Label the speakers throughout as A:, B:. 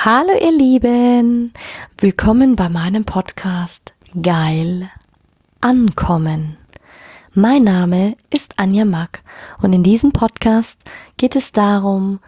A: Hallo ihr Lieben, willkommen bei meinem Podcast Geil Ankommen. Mein Name ist Anja Mack und in diesem Podcast geht es darum,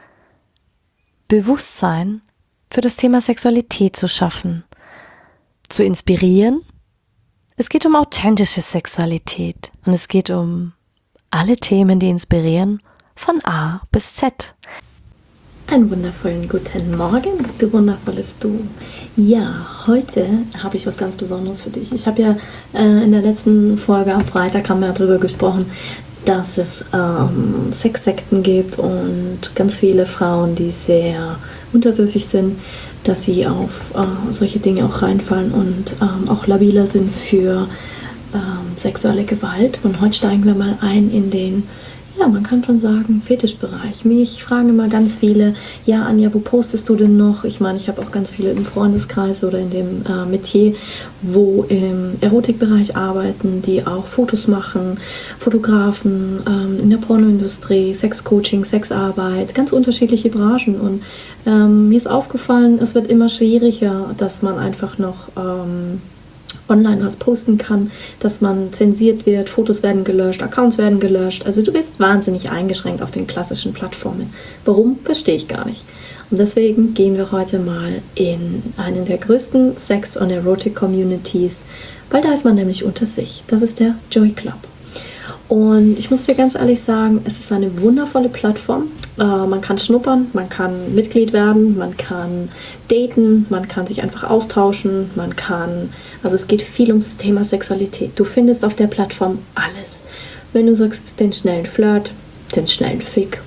A: Bewusstsein für das Thema Sexualität zu schaffen, zu inspirieren. Es geht um authentische Sexualität und es geht um alle Themen, die inspirieren, von A bis Z.
B: Einen wundervollen guten Morgen, du wundervolles Du. Ja, heute habe ich was ganz Besonderes für dich. Ich habe ja in der letzten Folge am Freitag haben wir darüber gesprochen, dass es Sexsekten gibt und ganz viele Frauen, die sehr unterwürfig sind, dass sie auf solche Dinge auch reinfallen und auch labiler sind für sexuelle Gewalt. Und heute steigen wir mal ein in den, ja, man kann schon sagen, Fetischbereich. Mich fragen immer ganz viele, ja Anja, wo postest du denn noch? Ich meine, ich habe auch ganz viele im Freundeskreis oder in dem Metier, wo im Erotikbereich arbeiten, die auch Fotos machen, Fotografen, in der Pornoindustrie, Sexcoaching, Sexarbeit, ganz unterschiedliche Branchen. Und mir ist aufgefallen, es wird immer schwieriger, dass man einfach noch online was posten kann, dass man zensiert wird, Fotos werden gelöscht, Accounts werden gelöscht. Also du bist wahnsinnig eingeschränkt auf den klassischen Plattformen. Warum? Verstehe ich gar nicht. Und deswegen gehen wir heute mal in einen der größten Sex- und Erotic-Communities, weil da ist man nämlich unter sich. Das ist der Joy Club. Und ich muss dir ganz ehrlich sagen, es ist eine wundervolle Plattform. Man kann schnuppern, man kann Mitglied werden, man kann daten, man kann sich einfach austauschen, also es geht viel ums Thema Sexualität. Du findest auf der Plattform alles. Wenn du sagst, den schnellen Flirt, den schnellen Fick,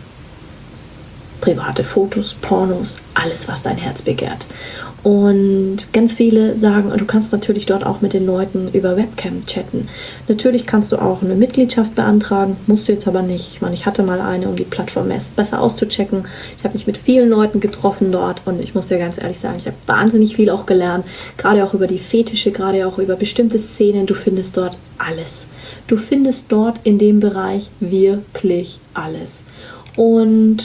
B: private Fotos, Pornos, alles, was dein Herz begehrt. Und ganz viele sagen, du kannst natürlich dort auch mit den Leuten über Webcam chatten. Natürlich kannst du auch eine Mitgliedschaft beantragen, musst du jetzt aber nicht. Ich meine, ich hatte mal eine, um die Plattform besser auszuchecken. Ich habe mich mit vielen Leuten getroffen dort und ich muss dir ganz ehrlich sagen, ich habe wahnsinnig viel auch gelernt, gerade auch über die Fetische, gerade auch über bestimmte Szenen. Du findest dort alles. Du findest dort in dem Bereich wirklich alles. Und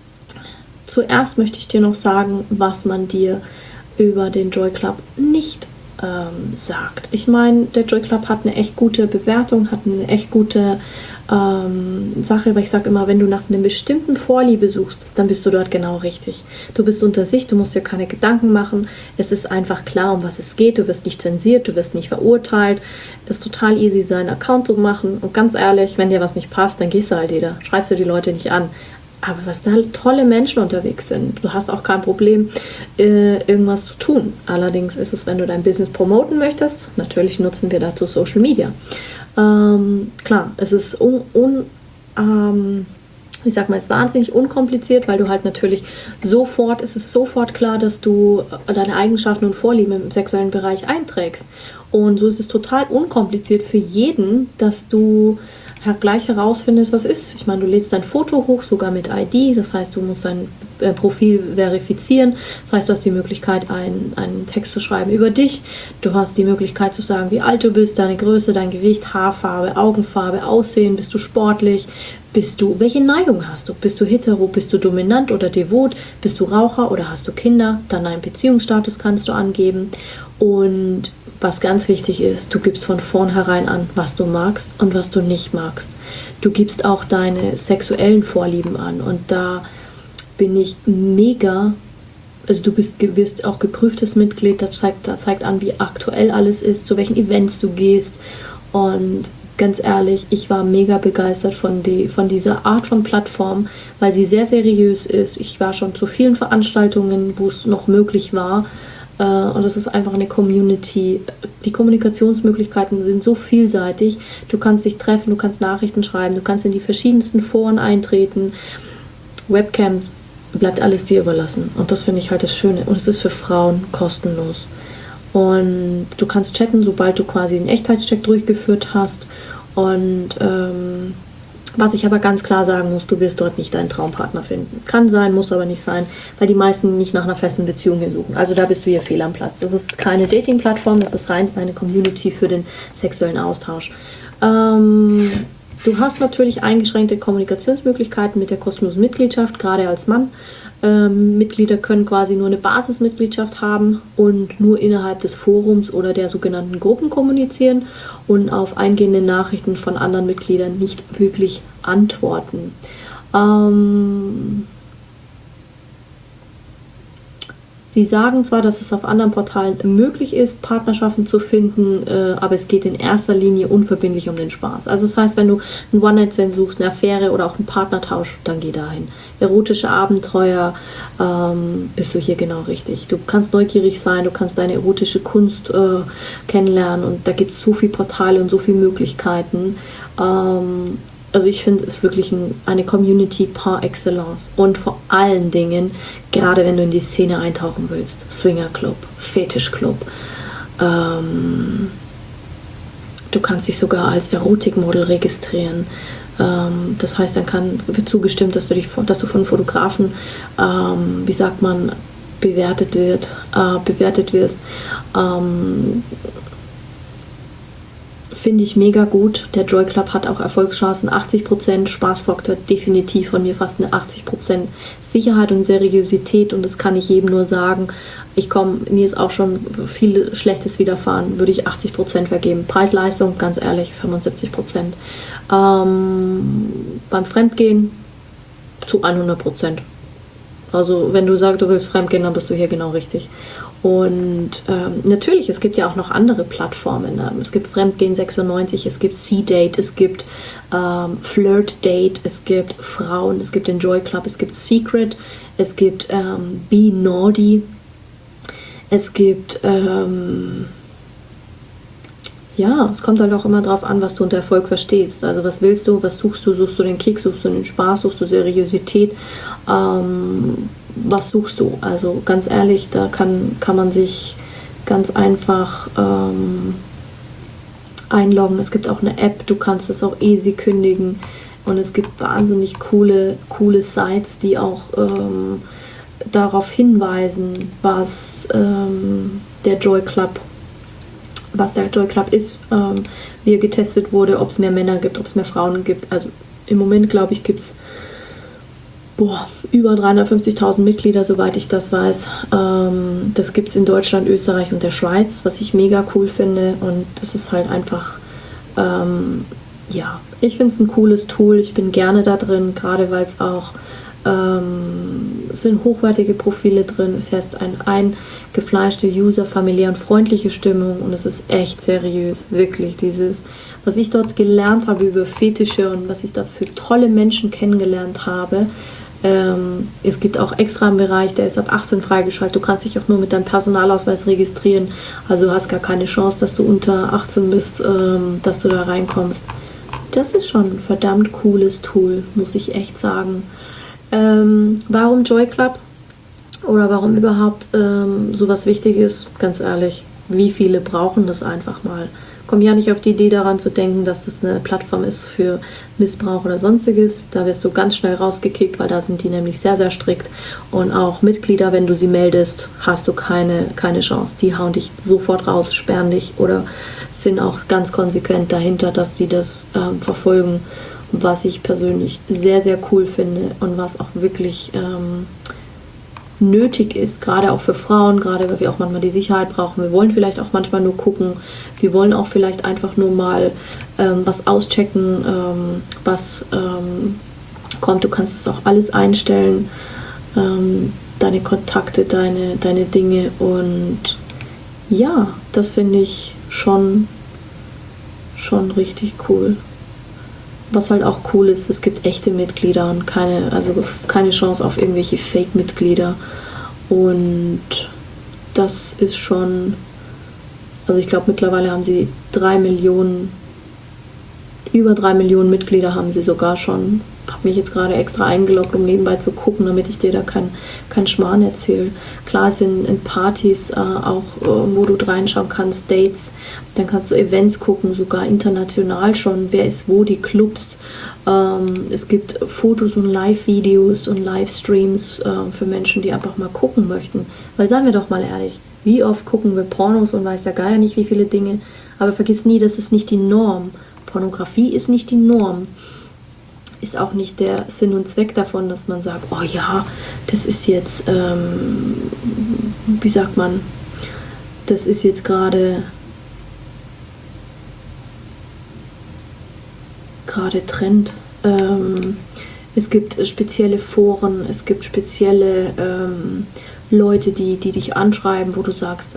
B: zuerst möchte ich dir noch sagen, was man dir über den Joy Club nicht sagt. Ich meine, der Joy Club hat eine echt gute Bewertung, hat eine echt gute Sache, weil ich sage immer, wenn du nach einem bestimmten Vorliebe suchst, dann bist du dort genau richtig. Du bist unter sich, du musst dir keine Gedanken machen, es ist einfach klar, um was es geht, du wirst nicht zensiert, du wirst nicht verurteilt, es ist total easy, seinen Account zu machen und ganz ehrlich, wenn dir was nicht passt, dann gehst du halt wieder, schreibst du die Leute nicht an. Aber was da tolle Menschen unterwegs sind, du hast auch kein Problem, irgendwas zu tun. Allerdings ist es, wenn du dein Business promoten möchtest, natürlich nutzen wir dazu Social Media. Klar, es ist es ist wahnsinnig unkompliziert, weil du halt natürlich es ist sofort klar, dass du deine Eigenschaften und Vorlieben im sexuellen Bereich einträgst. Und so ist es total unkompliziert für jeden, dass du gleich herausfindest, was ist. Ich meine, du lädst dein Foto hoch, sogar mit ID, das heißt, du musst dein Profil verifizieren, das heißt, du hast die Möglichkeit, einen Text zu schreiben über dich, du hast die Möglichkeit zu sagen, wie alt du bist, deine Größe, dein Gewicht, Haarfarbe, Augenfarbe, Aussehen, bist du sportlich, welche Neigung hast du? Bist du hetero, bist du dominant oder devot, bist du Raucher oder hast du Kinder, dann deinen Beziehungsstatus kannst du angeben und was ganz wichtig ist, du gibst von vornherein an, was du magst und was du nicht magst. Du gibst auch deine sexuellen Vorlieben an und da bin ich mega, also du wirst auch geprüftes Mitglied, das zeigt an, wie aktuell alles ist, zu welchen Events du gehst und ganz ehrlich, ich war mega begeistert von dieser Art von Plattform, weil sie sehr seriös ist. Ich war schon zu vielen Veranstaltungen, wo es noch möglich war. Und es ist einfach eine Community. Die Kommunikationsmöglichkeiten sind so vielseitig. Du kannst dich treffen, du kannst Nachrichten schreiben, du kannst in die verschiedensten Foren eintreten. Webcams, bleibt alles dir überlassen. Und das finde ich halt das Schöne. Und es ist für Frauen kostenlos. Und du kannst chatten, sobald du quasi einen Echtheitscheck durchgeführt hast. Und was ich aber ganz klar sagen muss, du wirst dort nicht deinen Traumpartner finden. Kann sein, muss aber nicht sein, weil die meisten nicht nach einer festen Beziehung hier suchen. Also da bist du hier fehl am Platz. Das ist keine Dating-Plattform, das ist rein eine Community für den sexuellen Austausch. Du hast natürlich eingeschränkte Kommunikationsmöglichkeiten mit der kostenlosen Mitgliedschaft, gerade als Mann. Mitglieder können quasi nur eine Basismitgliedschaft haben und nur innerhalb des Forums oder der sogenannten Gruppen kommunizieren und auf eingehende Nachrichten von anderen Mitgliedern nicht wirklich antworten. Sie sagen zwar, dass es auf anderen Portalen möglich ist, Partnerschaften zu finden, aber es geht in erster Linie unverbindlich um den Spaß. Also das heißt, wenn du einen One-Night-Stand suchst, eine Affäre oder auch einen Partnertausch, dann geh dahin. Erotische Abenteuer, bist du hier genau richtig. Du kannst neugierig sein, du kannst deine erotische Kunst kennenlernen und da gibt es so viele Portale und so viele Möglichkeiten. Also ich finde es wirklich eine Community par excellence und vor allen Dingen, gerade wenn du in die Szene eintauchen willst, Swingerclub, Fetischclub, du kannst dich sogar als Erotikmodel registrieren. Das heißt, dann wird zugestimmt, dass du von Fotografen, wie sagt man, bewertet wirst. Finde ich mega gut. Der Joy Club hat auch Erfolgschancen, 80%, Spaßfaktor definitiv von mir fast eine 80% Sicherheit und Seriosität und das kann ich jedem nur sagen. Mir ist auch schon viel Schlechtes widerfahren, würde ich 80% vergeben. Preis-Leistung, ganz ehrlich, 75%. Beim Fremdgehen zu 100%. Also wenn du sagst, du willst fremdgehen, dann bist du hier genau richtig. Und natürlich, es gibt ja auch noch andere Plattformen. Es gibt Fremdgehen 96, es gibt C-Date, es gibt Flirt-Date, es gibt Frauen, es gibt den Joy Club, es gibt Secret, es gibt Be Naughty, es gibt es kommt halt auch immer drauf an, was du unter Erfolg verstehst. Also was willst du, was suchst du? Suchst du den Kick, suchst du den Spaß, suchst du Seriosität? Was suchst du? Also ganz ehrlich, da kann man sich ganz einfach einloggen. Es gibt auch eine App, du kannst das auch easy kündigen und es gibt wahnsinnig coole Sites, die auch darauf hinweisen, was der Joy Club ist, wie er getestet wurde, ob es mehr Männer gibt, ob es mehr Frauen gibt. Also im Moment, glaube ich, gibt es über 350.000 Mitglieder, soweit ich das weiß. Das gibt es in Deutschland, Österreich und der Schweiz, was ich mega cool finde. Und das ist halt einfach, ich finde es ein cooles Tool. Ich bin gerne da drin, gerade weil es auch es sind hochwertige Profile drin. Es heißt ein gefleischte User, familiär und freundliche Stimmung und es ist echt seriös, wirklich was ich dort gelernt habe über Fetische und was ich da für tolle Menschen kennengelernt habe. Es gibt auch extra einen Bereich, der ist ab 18 freigeschaltet. Du kannst dich auch nur mit deinem Personalausweis registrieren. Also du hast gar keine Chance, dass du unter 18 bist, dass du da reinkommst. Das ist schon ein verdammt cooles Tool, muss ich echt sagen. Warum Joy Club? Oder warum überhaupt sowas Wichtiges? Ganz ehrlich, wie viele brauchen das einfach mal? Komm ja nicht auf die Idee daran zu denken, dass das eine Plattform ist für Missbrauch oder sonstiges. Da wirst du ganz schnell rausgekickt, weil da sind die nämlich sehr, sehr strikt. Und auch Mitglieder, wenn du sie meldest, hast du keine Chance. Die hauen dich sofort raus, sperren dich oder sind auch ganz konsequent dahinter, dass sie das verfolgen. Was ich persönlich sehr, sehr cool finde und was auch wirklich nötig ist, gerade auch für Frauen, gerade weil wir auch manchmal die Sicherheit brauchen. Wir wollen vielleicht auch manchmal nur gucken, wir wollen auch vielleicht einfach nur mal was auschecken, was kommt. Du kannst es auch alles einstellen, deine Kontakte, deine Dinge und ja, das finde ich schon richtig cool. Was halt auch cool ist, es gibt echte Mitglieder und keine Chance auf irgendwelche Fake-Mitglieder. Und das ist schon, also ich glaube mittlerweile haben sie über 3 Millionen Mitglieder haben sie sogar schon. Ich habe mich jetzt gerade extra eingeloggt, um nebenbei zu gucken, damit ich dir da kein Schmarrn erzähle. Klar, es sind in Partys auch, wo du reinschauen kannst, Dates, dann kannst du Events gucken, sogar international schon, wer ist wo, die Clubs. Es gibt Fotos und Live-Videos und Livestreams für Menschen, die einfach mal gucken möchten. Weil seien wir doch mal ehrlich, wie oft gucken wir Pornos und weiß der Geier nicht, wie viele Dinge, aber vergiss nie, das ist nicht die Norm. Pornografie ist nicht die Norm. ist auch nicht der Sinn und Zweck davon, dass man sagt, oh ja, das ist jetzt, wie sagt man, das ist jetzt gerade Trend. Es gibt spezielle Foren, es gibt spezielle Leute, die dich anschreiben, wo du sagst,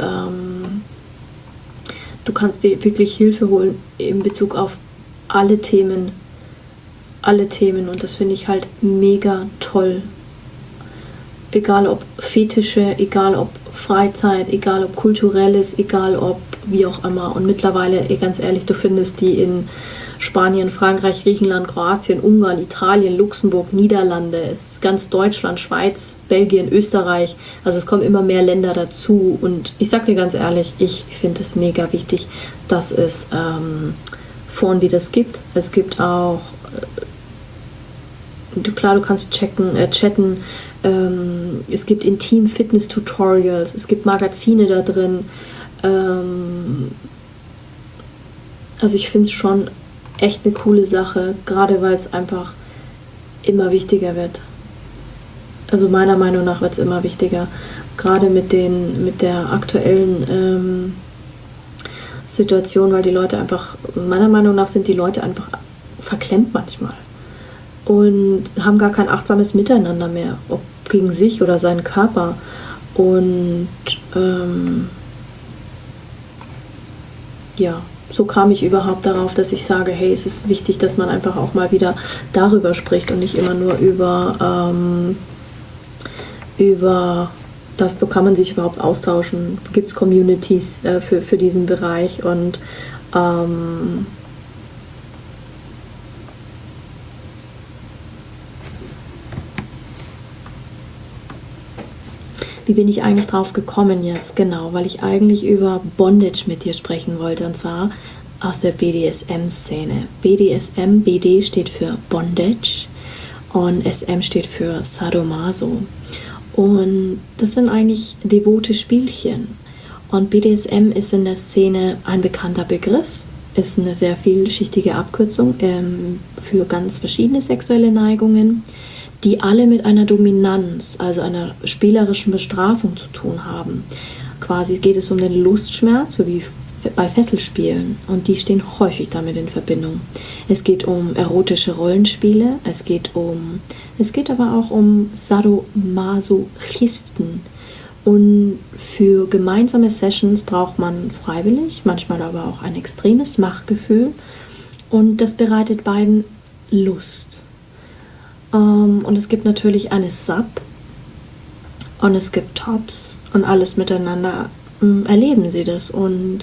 B: du kannst dir wirklich Hilfe holen in Bezug auf alle Themen. Und das finde ich halt mega toll. Egal ob Fetische, egal ob Freizeit, egal ob Kulturelles, egal ob wie auch immer. Und mittlerweile, ganz ehrlich, du findest die in Spanien, Frankreich, Griechenland, Kroatien, Ungarn, Italien, Luxemburg, Niederlande, ganz Deutschland, Schweiz, Belgien, Österreich. Also es kommen immer mehr Länder dazu. Und ich sag dir ganz ehrlich, ich finde es mega wichtig, dass es Foren wie das gibt. Es gibt auch, klar, du kannst chatten. Es gibt Intim-Fitness-Tutorials. Es gibt Magazine da drin. Also ich finde es schon echt eine coole Sache, gerade weil es einfach immer wichtiger wird. Also meiner Meinung nach wird es immer wichtiger, gerade mit der aktuellen Situation, weil die Leute einfach, meiner Meinung nach sind die Leute einfach verklemmt manchmal und haben gar kein achtsames Miteinander mehr, ob gegen sich oder seinen Körper. Und ja, so kam ich überhaupt darauf, dass ich sage, hey, es ist wichtig, dass man einfach auch mal wieder darüber spricht und nicht immer nur über das, wo kann man sich überhaupt austauschen, gibt es Communities für diesen Bereich. Und wie bin ich eigentlich drauf gekommen jetzt? Genau, weil ich eigentlich über Bondage mit dir sprechen wollte, und zwar aus der BDSM-Szene. BD steht für Bondage und SM steht für Sadomaso. Und das sind eigentlich devote Spielchen. Und BDSM ist in der Szene ein bekannter Begriff, ist eine sehr vielschichtige Abkürzung für ganz verschiedene sexuelle Neigungen, die alle mit einer Dominanz, also einer spielerischen Bestrafung zu tun haben. Quasi geht es um den Lustschmerz, so wie bei Fesselspielen, und die stehen häufig damit in Verbindung. Es geht um erotische Rollenspiele, es geht aber auch um Sadomasochisten. Und für gemeinsame Sessions braucht man freiwillig, manchmal aber auch ein extremes Machtgefühl, und das bereitet beiden Lust. Und es gibt natürlich eine Sub und es gibt Tops und alles miteinander erleben sie das, und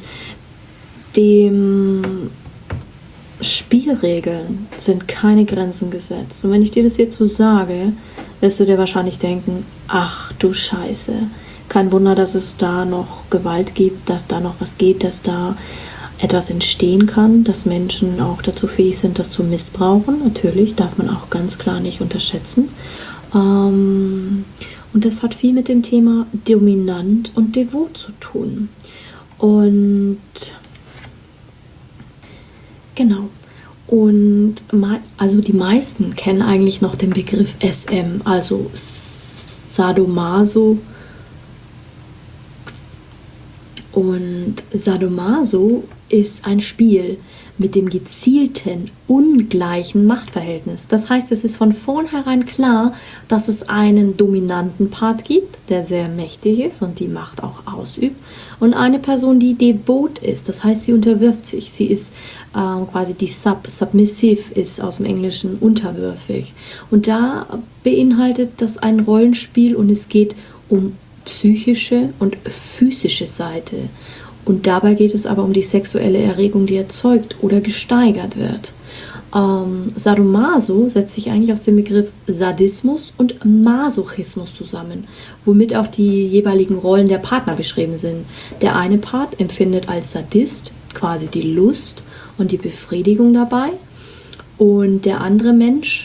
B: dem Spielregeln sind keine Grenzen gesetzt. Und wenn ich dir das jetzt so sage, wirst du dir wahrscheinlich denken, ach du Scheiße, kein Wunder, dass es da noch Gewalt gibt, dass da noch was geht, dass da etwas entstehen kann, dass Menschen auch dazu fähig sind, das zu missbrauchen. Natürlich darf man auch ganz klar nicht unterschätzen. Und das hat viel mit dem Thema dominant und devot zu tun. Und genau. Und also die meisten kennen eigentlich noch den Begriff SM, also Sadomaso. Und Sadomaso ist ein Spiel mit dem gezielten, ungleichen Machtverhältnis. Das heißt, es ist von vornherein klar, dass es einen dominanten Part gibt, der sehr mächtig ist und die Macht auch ausübt, und eine Person, die devot ist. Das heißt, sie unterwirft sich. Sie ist quasi die submissive ist aus dem Englischen unterwürfig. Und da beinhaltet das ein Rollenspiel, und es geht um psychische und physische Seite. Und dabei geht es aber um die sexuelle Erregung, die erzeugt oder gesteigert wird. Sadomaso setzt sich eigentlich aus dem Begriff Sadismus und Masochismus zusammen, womit auch die jeweiligen Rollen der Partner beschrieben sind. Der eine Part empfindet als Sadist quasi die Lust und die Befriedigung dabei, und der andere Mensch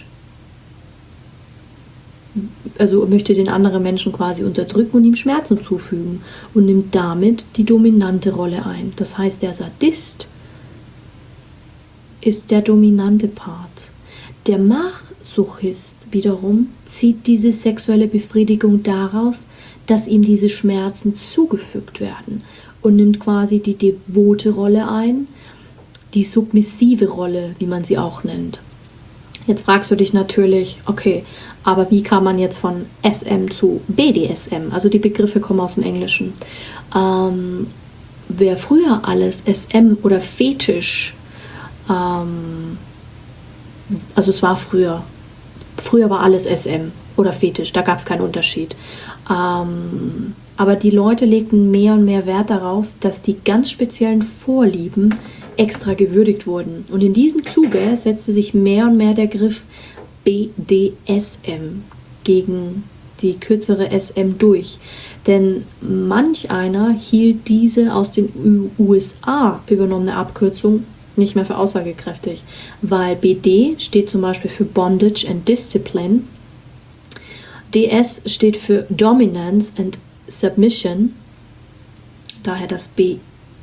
B: möchte den anderen Menschen quasi unterdrücken und ihm Schmerzen zufügen und nimmt damit die dominante Rolle ein. Das heißt, der Sadist ist der dominante Part. Der Masochist wiederum zieht diese sexuelle Befriedigung daraus, dass ihm diese Schmerzen zugefügt werden und nimmt quasi die devote Rolle ein, die submissive Rolle, wie man sie auch nennt. Jetzt fragst du dich natürlich, okay, aber wie kam man jetzt von SM zu BDSM? Also die Begriffe kommen aus dem Englischen. Wer früher alles SM oder Fetisch, also es war früher war alles SM oder Fetisch, da gab es keinen Unterschied. Aber die Leute legten mehr und mehr Wert darauf, dass die ganz speziellen Vorlieben extra gewürdigt wurden. Und in diesem Zuge setzte sich mehr und mehr der Begriff BDSM gegen die kürzere SM durch. Denn manch einer hielt diese aus den USA übernommene Abkürzung nicht mehr für aussagekräftig, weil BD steht zum Beispiel für Bondage and Discipline, DS steht für Dominance and Submission, daher das BD,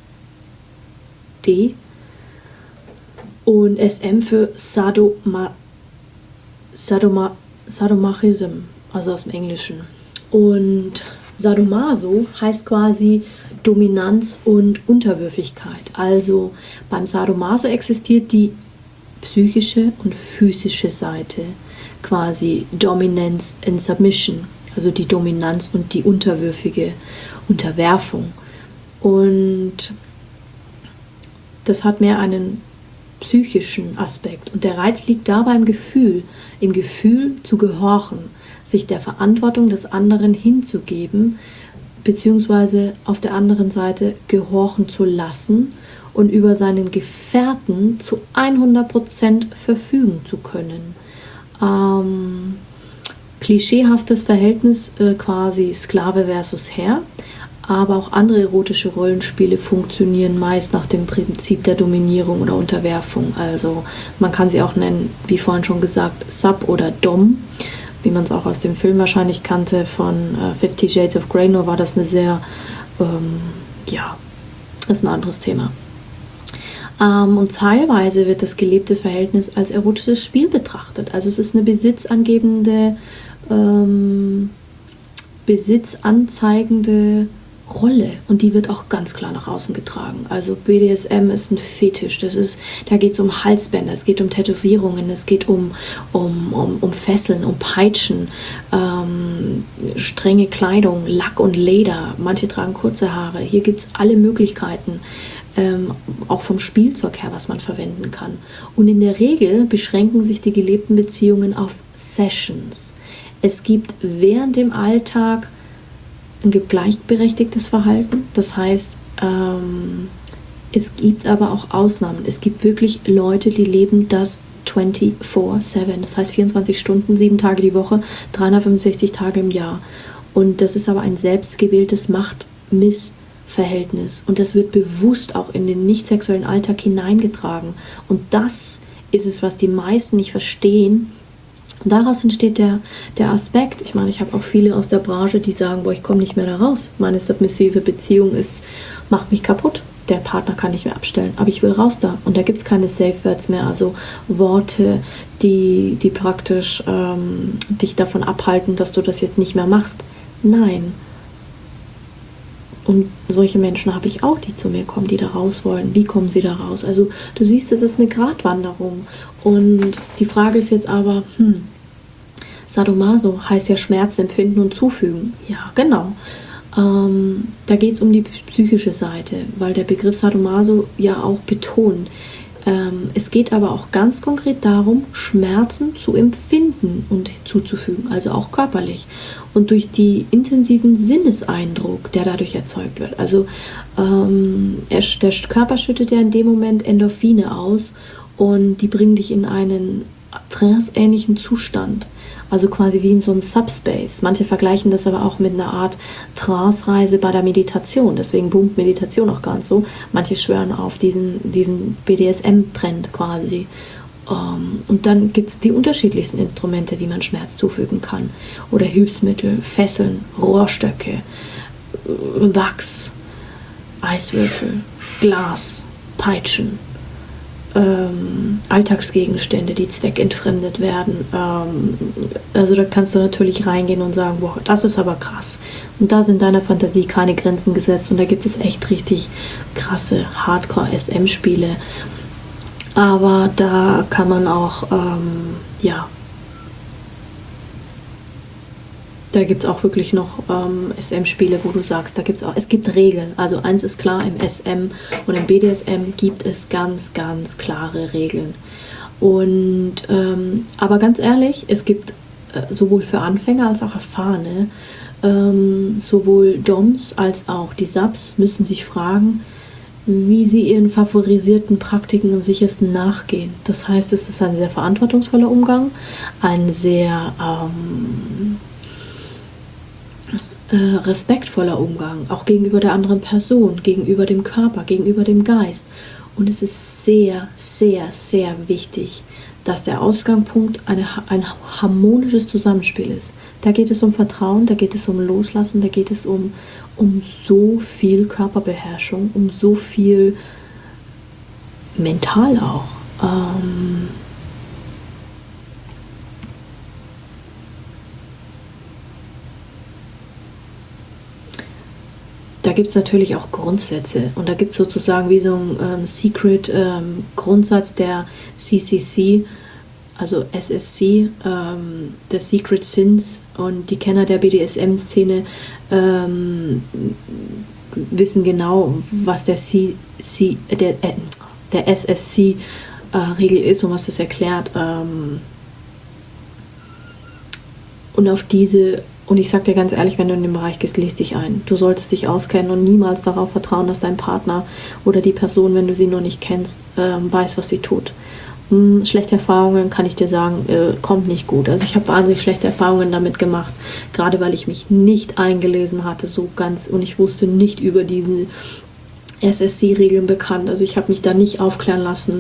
B: und SM für Sadomasochism, also aus dem Englischen. Und Sadomaso heißt quasi Dominanz und Unterwürfigkeit. Also beim Sadomaso existiert die psychische und physische Seite, quasi Dominance and Submission, also die Dominanz und die unterwürfige Unterwerfung. Und das hat mehr einen psychischen Aspekt. Und der Reiz liegt dabei im Gefühl zu gehorchen, sich der Verantwortung des anderen hinzugeben, beziehungsweise auf der anderen Seite gehorchen zu lassen und über seinen Gefährten zu 100% verfügen zu können. Klischeehaftes Verhältnis, quasi Sklave versus Herr, aber auch andere erotische Rollenspiele funktionieren meist nach dem Prinzip der Dominierung oder Unterwerfung. Also man kann sie auch nennen, wie vorhin schon gesagt, Sub oder Dom, wie man es auch aus dem Film wahrscheinlich kannte von 50 Shades of Grey, nur war das eine sehr, ist ein anderes Thema. Und teilweise wird das gelebte Verhältnis als erotisches Spiel betrachtet. Also es ist eine besitzanzeigende Rolle, und die wird auch ganz klar nach außen getragen. Also BDSM ist ein Fetisch, da geht es um Halsbänder, es geht um Tätowierungen, es geht um Fesseln, um Peitschen, strenge Kleidung, Lack und Leder, manche tragen kurze Haare. Hier gibt es alle Möglichkeiten, auch vom Spielzeug her, was man verwenden kann. Und in der Regel beschränken sich die gelebten Beziehungen auf Sessions. Es gibt während dem Alltag ein gleichberechtigtes Verhalten. Das heißt, es gibt aber auch Ausnahmen. Es gibt wirklich Leute, die leben das 24/7. Das heißt 24 Stunden, 7 Tage die Woche, 365 Tage im Jahr. Und das ist aber ein selbstgewähltes Macht-Miss-Verhältnis. Und das wird bewusst auch in den nicht sexuellen Alltag hineingetragen. Und das ist es, was die meisten nicht verstehen. Und daraus entsteht der Aspekt. Ich meine, ich habe auch viele aus der Branche, die sagen, ich komme nicht mehr da raus. Meine submissive Beziehung macht mich kaputt. Der Partner kann nicht mehr abstellen, aber ich will raus da. Und da gibt es keine Safe Words mehr, also Worte, die praktisch dich davon abhalten, dass du das jetzt nicht mehr machst. Nein. Und solche Menschen habe ich auch, die zu mir kommen, die da raus wollen. Wie kommen sie da raus? Also du siehst, es ist eine Gratwanderung. Und die Frage ist jetzt aber, Sadomaso heißt ja Schmerz empfinden und zufügen. Ja, genau. Da geht es um die psychische Seite, weil der Begriff Sadomaso ja auch betont. Es geht aber auch ganz konkret darum, Schmerzen zu empfinden und zuzufügen, also auch körperlich. Und durch die intensiven Sinneseindruck, der dadurch erzeugt wird. Also der Körper schüttet ja in dem Moment Endorphine aus und die bringen dich in einen tranceähnlichen Zustand. Also quasi wie in so einem Subspace. Manche vergleichen das aber auch mit einer Art Trance-Reise bei der Meditation. Deswegen boomt Meditation auch ganz so. Manche schwören auf diesen BDSM-Trend quasi. Und dann gibt es die unterschiedlichsten Instrumente, wie man Schmerz zufügen kann. Oder Hilfsmittel, Fesseln, Rohrstöcke, Wachs, Eiswürfel, Glas, Peitschen, Alltagsgegenstände, die zweckentfremdet werden. Also da kannst du natürlich reingehen und sagen, boah, das ist aber krass. Und da sind deiner Fantasie keine Grenzen gesetzt. Und da gibt es echt richtig krasse Hardcore-SM-Spiele. Aber da kann man auch, da gibt es auch wirklich noch SM-Spiele, wo du sagst, es gibt Regeln. Also eins ist klar, im SM und im BDSM gibt es ganz, ganz klare Regeln. Und aber ganz ehrlich, es gibt sowohl für Anfänger als auch Erfahrene, sowohl Doms als auch die Subs müssen sich fragen, wie sie ihren favorisierten Praktiken am sichersten nachgehen. Das heißt, es ist ein sehr verantwortungsvoller Umgang, ein sehr respektvoller Umgang, auch gegenüber der anderen Person, gegenüber dem Körper, gegenüber dem Geist. Und es ist sehr, sehr, sehr wichtig, dass der Ausgangspunkt ein harmonisches Zusammenspiel ist. Da geht es um Vertrauen, da geht es um Loslassen, da geht es um so viel Körperbeherrschung, um so viel mental auch. Da gibt es natürlich auch Grundsätze und da gibt es sozusagen wie so ein Secret-Grundsatz der CCC, also SSC, der Secret Sins, und die Kenner der BDSM-Szene wissen genau, was der SSC-Regel ist und was das erklärt. Und ich sag dir ganz ehrlich, wenn du in dem Bereich gehst, lies dich ein. Du solltest dich auskennen und niemals darauf vertrauen, dass dein Partner oder die Person, wenn du sie noch nicht kennst, weiß, was sie tut. Schlechte Erfahrungen, kann ich dir sagen, kommt nicht gut. Also ich habe wahnsinnig schlechte Erfahrungen damit gemacht, gerade weil ich mich nicht eingelesen hatte so ganz und ich wusste nicht über diese SSC-Regeln bekannt. Also ich habe mich da nicht aufklären lassen.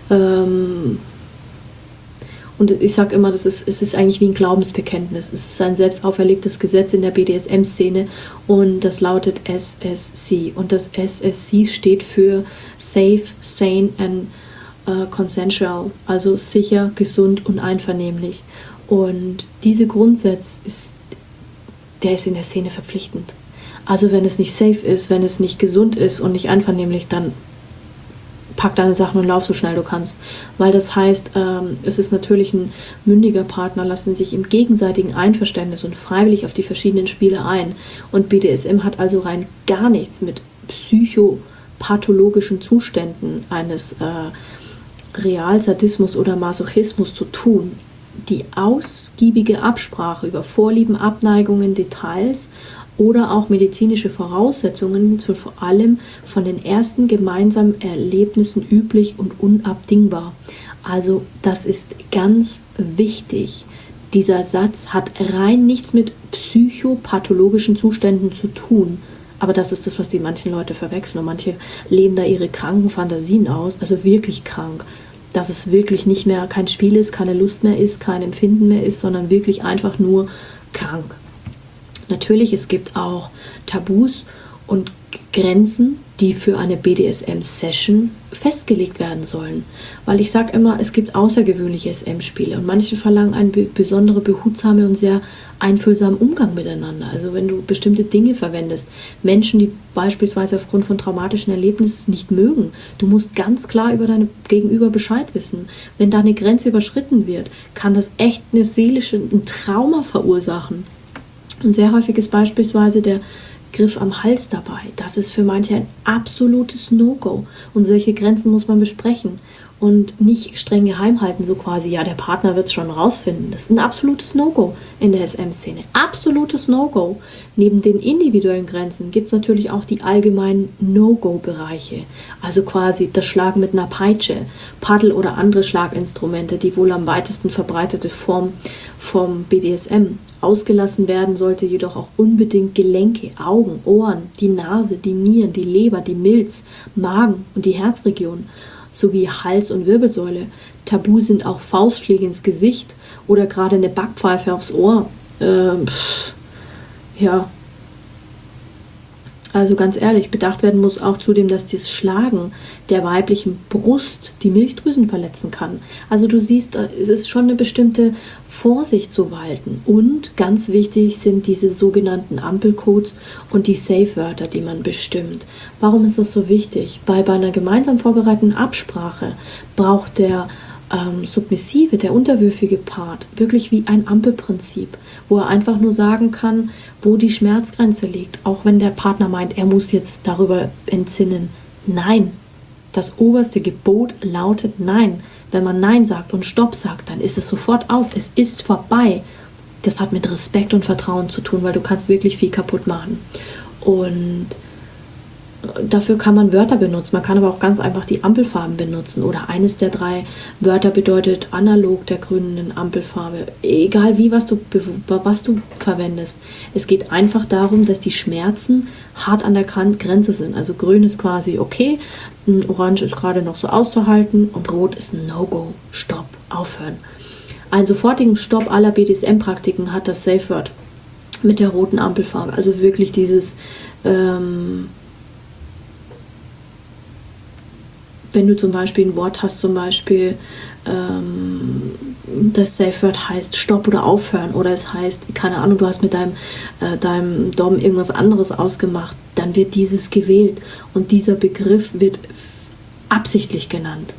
B: Und ich sage immer, es ist eigentlich wie ein Glaubensbekenntnis. Es ist ein selbst auferlegtes Gesetz in der BDSM-Szene und das lautet SSC. Und das SSC steht für Safe, Sane and Consensual, also sicher, gesund und einvernehmlich. Und dieser Grundsatz der ist in der Szene verpflichtend. Also wenn es nicht safe ist, wenn es nicht gesund ist und nicht einvernehmlich, dann pack deine Sachen und lauf so schnell du kannst. Weil das heißt, es ist natürlich ein mündiger Partner, lassen sich im gegenseitigen Einverständnis und freiwillig auf die verschiedenen Spiele ein. Und BDSM hat also rein gar nichts mit psychopathologischen Zuständen eines Realsadismus oder Masochismus zu tun. Die ausgiebige Absprache über Vorlieben, Abneigungen, Details oder auch medizinische Voraussetzungen sind vor allem von den ersten gemeinsamen Erlebnissen üblich und unabdingbar. Also das ist ganz wichtig. Dieser Satz hat rein nichts mit psychopathologischen Zuständen zu tun. Aber das ist das, was die manchen Leute verwechseln. Und manche leben da ihre kranken Fantasien aus, also wirklich krank. Dass es wirklich nicht mehr kein Spiel ist, keine Lust mehr ist, kein Empfinden mehr ist, sondern wirklich einfach nur krank. Natürlich, es gibt auch Tabus und Grenzen, die für eine BDSM-Session festgelegt werden sollen. Weil ich sage immer, es gibt außergewöhnliche SM-Spiele und manche verlangen einen besondere, behutsame und sehr einfühlsamen Umgang miteinander. Also wenn du bestimmte Dinge verwendest, Menschen, die beispielsweise aufgrund von traumatischen Erlebnissen nicht mögen, du musst ganz klar über deine Gegenüber Bescheid wissen. Wenn da eine Grenze überschritten wird, kann das echt ein Trauma verursachen. Und sehr häufig ist beispielsweise der Griff am Hals dabei. Das ist für manche ein absolutes No-Go. Und solche Grenzen muss man besprechen und nicht streng geheim halten, so quasi, ja, der Partner wird es schon rausfinden. Das ist ein absolutes No-Go in der SM-Szene. Absolutes No-Go. Neben den individuellen Grenzen gibt es natürlich auch die allgemeinen No-Go-Bereiche. Also quasi das Schlagen mit einer Peitsche, Paddel oder andere Schlaginstrumente, die wohl am weitesten verbreitete Form vom BDSM. Ausgelassen werden sollte jedoch auch unbedingt Gelenke, Augen, Ohren, die Nase, die Nieren, die Leber, die Milz, Magen und die Herzregion sowie Hals- und Wirbelsäule. Tabu sind auch Faustschläge ins Gesicht oder gerade eine Backpfeife aufs Ohr. Ja. Also ganz ehrlich, bedacht werden muss auch zudem, dass das Schlagen der weiblichen Brust die Milchdrüsen verletzen kann. Also du siehst, es ist schon eine bestimmte Vorsicht zu walten. Und ganz wichtig sind diese sogenannten Ampelcodes und die Safe-Wörter, die man bestimmt. Warum ist das so wichtig? Weil bei einer gemeinsam vorbereiteten Absprache braucht der submissive, der unterwürfige Part, wirklich wie ein Ampelprinzip, wo er einfach nur sagen kann, wo die Schmerzgrenze liegt, auch wenn der Partner meint, er muss jetzt darüber entsinnen. Nein, das oberste Gebot lautet Nein. Wenn man Nein sagt und Stopp sagt, dann ist es sofort auf, es ist vorbei. Das hat mit Respekt und Vertrauen zu tun, weil du kannst wirklich viel kaputt machen. Und dafür kann man Wörter benutzen, man kann aber auch ganz einfach die Ampelfarben benutzen oder eines der 3 Wörter bedeutet analog der grünen Ampelfarbe. Egal wie, was du verwendest. Es geht einfach darum, dass die Schmerzen hart an der Grenze sind. Also grün ist quasi okay, orange ist gerade noch so auszuhalten und rot ist ein No-Go. Stopp, aufhören. Einen sofortigen Stopp aller BDSM-Praktiken hat das Safe-Word mit der roten Ampelfarbe. Also wirklich dieses wenn du zum Beispiel ein Wort hast, zum Beispiel das Safe-Word heißt Stopp oder Aufhören oder es heißt, keine Ahnung, du hast mit deinem Dom irgendwas anderes ausgemacht, dann wird dieses gewählt und dieser Begriff wird absichtlich genannt.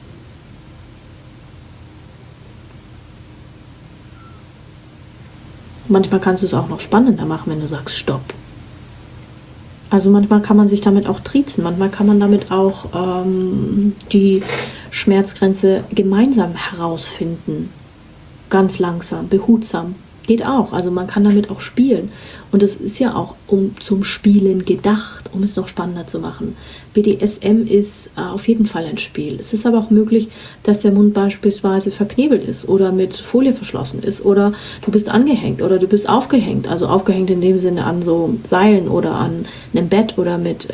B: Manchmal kannst du es auch noch spannender machen, wenn du sagst Stopp. Also manchmal kann man sich damit auch triezen, manchmal kann man damit auch die Schmerzgrenze gemeinsam herausfinden. Ganz langsam, behutsam. Geht auch. Also man kann damit auch spielen. Und es ist ja auch zum Spielen gedacht, um es noch spannender zu machen. BDSM ist auf jeden Fall ein Spiel. Es ist aber auch möglich, dass der Mund beispielsweise verknebelt ist oder mit Folie verschlossen ist oder du bist angehängt oder du bist aufgehängt. Also aufgehängt in dem Sinne an so Seilen oder an einem Bett oder mit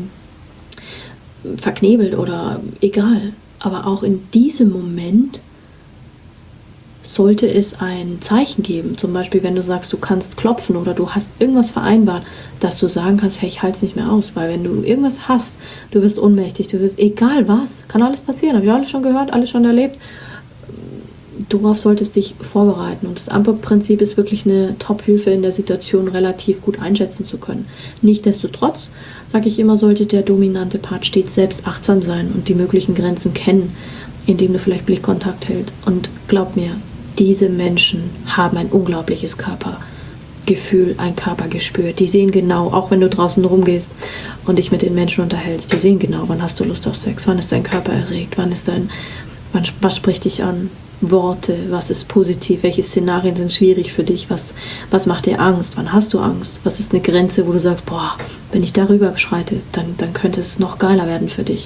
B: verknebelt oder egal. Aber auch in diesem Moment sollte es ein Zeichen geben, zum Beispiel wenn du sagst, du kannst klopfen oder du hast irgendwas vereinbart, dass du sagen kannst, hey, ich halte es nicht mehr aus, weil wenn du irgendwas hast, du wirst ohnmächtig, du wirst, egal was, kann alles passieren, habe ich alles schon gehört, alles schon erlebt, darauf solltest du dich vorbereiten und das Ampelprinzip ist wirklich eine Top-Hilfe in der Situation relativ gut einschätzen zu können. Nichtsdestotrotz, sage ich immer, sollte der dominante Part stets selbst achtsam sein und die möglichen Grenzen kennen, indem du vielleicht Blickkontakt hältst und glaub mir, diese Menschen haben ein unglaubliches Körpergefühl, ein Körpergespür. Die sehen genau, auch wenn du draußen rumgehst und dich mit den Menschen unterhältst, die sehen genau, wann hast du Lust auf Sex, wann ist dein Körper erregt, was spricht dich an, Worte, was ist positiv, welche Szenarien sind schwierig für dich, was macht dir Angst, wann hast du Angst, was ist eine Grenze, wo du sagst, boah, wenn ich darüber schreite, dann könnte es noch geiler werden für dich.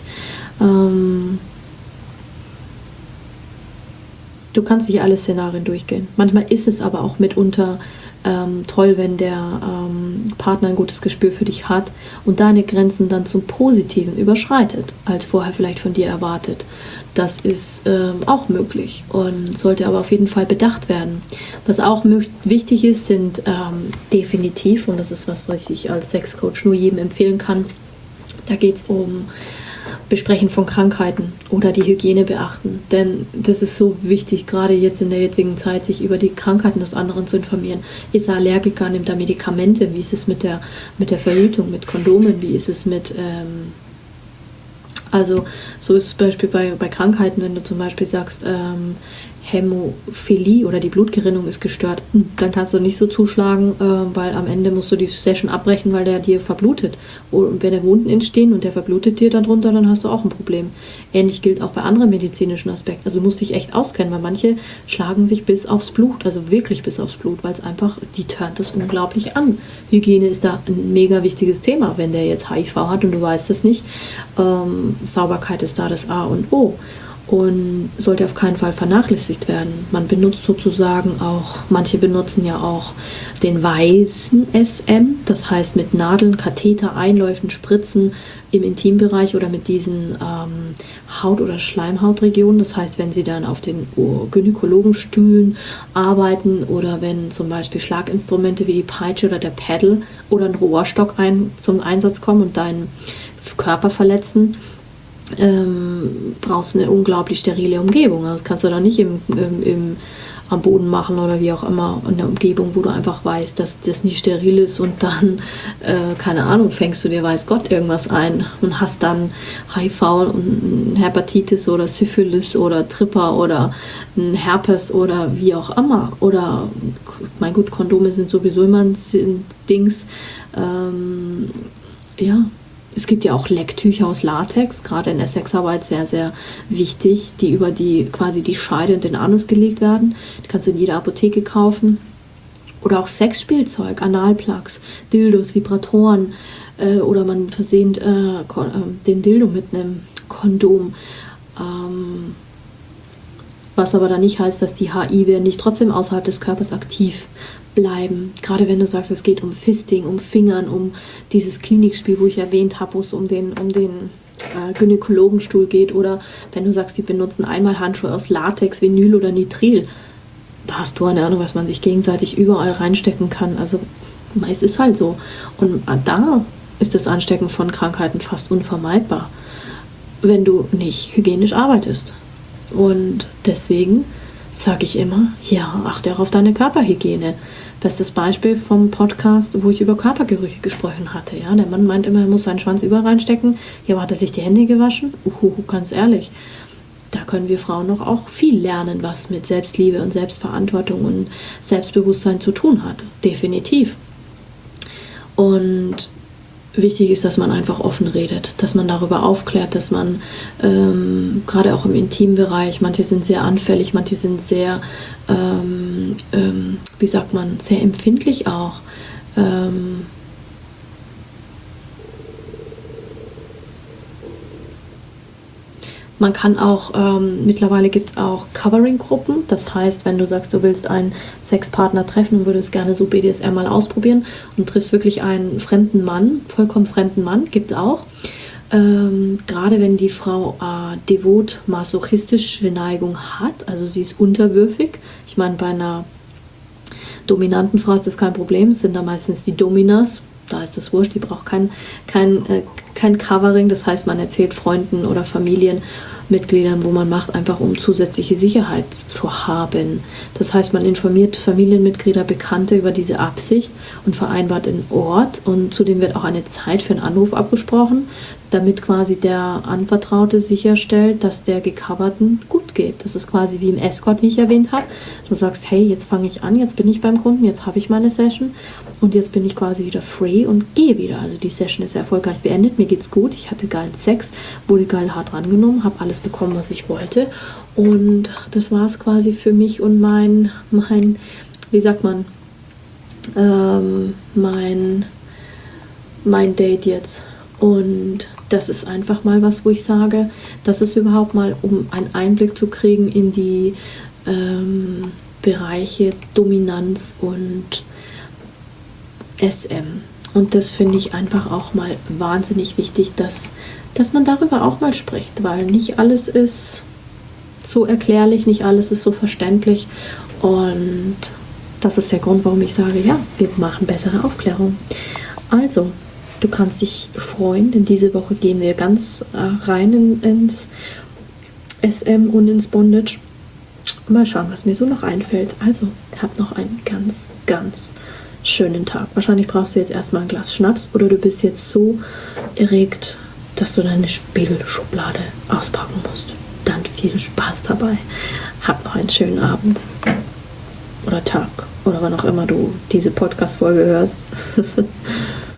B: Du kannst nicht alle Szenarien durchgehen. Manchmal ist es aber auch mitunter toll, wenn der Partner ein gutes Gespür für dich hat und deine Grenzen dann zum Positiven überschreitet, als vorher vielleicht von dir erwartet. Das ist auch möglich und sollte aber auf jeden Fall bedacht werden. Was auch wichtig ist, sind definitiv, und das ist was ich als Sexcoach nur jedem empfehlen kann, da geht es um Besprechen von Krankheiten oder die Hygiene beachten. Denn das ist so wichtig, gerade jetzt in der jetzigen Zeit, sich über die Krankheiten des anderen zu informieren. Ist er Allergiker, nimmt er Medikamente? Wie ist es mit der Verhütung, mit Kondomen? Wie ist es mit... Also so ist es zum Beispiel bei Krankheiten, wenn du zum Beispiel sagst, Hämophilie oder die Blutgerinnung ist gestört, dann kannst du nicht so zuschlagen, weil am Ende musst du die Session abbrechen, weil der dir verblutet. Und wenn da Wunden entstehen und der verblutet dir darunter, dann hast du auch ein Problem. Ähnlich gilt auch bei anderen medizinischen Aspekten. Also du musst dich echt auskennen, weil manche schlagen sich bis aufs Blut, also wirklich bis aufs Blut, weil es einfach, die turnt das unglaublich an. Hygiene ist da ein mega wichtiges Thema, wenn der jetzt HIV hat und du weißt es nicht. Sauberkeit ist da das A und O. und sollte auf keinen Fall vernachlässigt werden. Man benutzt sozusagen auch, manche benutzen ja auch den weißen SM, das heißt mit Nadeln, Katheter, Einläufen, Spritzen im Intimbereich oder mit diesen Haut- oder Schleimhautregionen. Das heißt, wenn sie dann auf den Gynäkologenstühlen arbeiten oder wenn zum Beispiel Schlaginstrumente wie die Peitsche oder der Paddle oder ein Rohrstock zum Einsatz kommen und deinen Körper verletzen, brauchst eine unglaublich sterile Umgebung. Das kannst du dann nicht am Boden machen oder wie auch immer, in der Umgebung, wo du einfach weißt, dass das nicht steril ist und dann, keine Ahnung, fängst du dir weiß Gott irgendwas ein und hast dann HIV und Hepatitis oder Syphilis oder Tripper oder ein Herpes oder wie auch immer. Oder, mein Gott, Kondome sind sowieso immer ein Dings. Ja. Es gibt ja auch Lecktücher aus Latex, gerade in der Sexarbeit sehr, sehr wichtig, die über quasi die Scheide und den Anus gelegt werden. Die kannst du in jeder Apotheke kaufen. Oder auch Sexspielzeug, Analplugs, Dildos, Vibratoren oder man versehnt den Dildo mit einem Kondom. Was aber dann nicht heißt, dass die HI-Werte nicht trotzdem außerhalb des Körpers aktiv bleiben. Gerade wenn du sagst, es geht um Fisting, um Fingern, um dieses Klinikspiel, wo ich erwähnt habe, wo es um den Gynäkologenstuhl geht, oder wenn du sagst, die benutzen einmal Handschuhe aus Latex, Vinyl oder Nitril, da hast du eine Ahnung, was man sich gegenseitig überall reinstecken kann. Also es ist halt so. Und da ist das Anstecken von Krankheiten fast unvermeidbar, wenn du nicht hygienisch arbeitest. Und deswegen sage ich immer, ja, achte auch auf deine Körperhygiene. Bestes Beispiel vom Podcast, wo ich über Körpergerüche gesprochen hatte. Ja, der Mann meint immer, er muss seinen Schwanz überall reinstecken. Ja, hat er sich die Hände gewaschen? Ganz ehrlich. Da können wir Frauen noch auch viel lernen, was mit Selbstliebe und Selbstverantwortung und Selbstbewusstsein zu tun hat. Definitiv. Und wichtig ist, dass man einfach offen redet, dass man darüber aufklärt, dass man gerade auch im Intimbereich, manche sind sehr anfällig, manche sind sehr, sehr empfindlich auch. Man kann auch, mittlerweile gibt es auch Covering-Gruppen. Das heißt, wenn du sagst, du willst einen Sexpartner treffen und würdest gerne so BDSM mal ausprobieren und triffst wirklich einen fremden Mann, vollkommen fremden Mann, gibt es auch. Gerade wenn die Frau devot masochistische Neigung hat, also sie ist unterwürfig. Ich meine, bei einer dominanten Frau ist das kein Problem, es sind da meistens die Dominas. Da ist das wurscht, die braucht kein Covering, das heißt, man erzählt Freunden oder Familienmitgliedern, wo man macht, einfach um zusätzliche Sicherheit zu haben. Das heißt, man informiert Familienmitglieder, Bekannte über diese Absicht und vereinbart einen Ort und zudem wird auch eine Zeit für einen Anruf abgesprochen, damit quasi der Anvertraute sicherstellt, dass der Gecoverten gut geht. Das ist quasi wie im Escort, wie ich erwähnt habe. Du sagst, hey, jetzt fange ich an, jetzt bin ich beim Kunden, jetzt habe ich meine Session und jetzt bin ich quasi wieder free und gehe wieder. Also die Session ist erfolgreich beendet, mir geht's gut, ich hatte geilen Sex, wurde geil hart rangenommen, habe alles bekommen, was ich wollte und das war es quasi für mich und mein wie sagt man, mein Date jetzt. Und das ist einfach mal was, wo ich sage, das ist überhaupt mal, um einen Einblick zu kriegen in die Bereiche Dominanz und SM. Und das finde ich einfach auch mal wahnsinnig wichtig, dass man darüber auch mal spricht, weil nicht alles ist so erklärlich, nicht alles ist so verständlich. Und das ist der Grund, warum ich sage, ja, wir machen bessere Aufklärung. Also, du kannst dich freuen, denn diese Woche gehen wir ganz rein ins SM und ins Bondage. Mal schauen, was mir so noch einfällt. Also, habt noch einen ganz, ganz schönen Tag. Wahrscheinlich brauchst du jetzt erstmal ein Glas Schnaps oder du bist jetzt so erregt, dass du deine Spiegelschublade auspacken musst. Dann viel Spaß dabei. Hab noch einen schönen Abend oder Tag oder wann auch immer du diese Podcast-Folge hörst.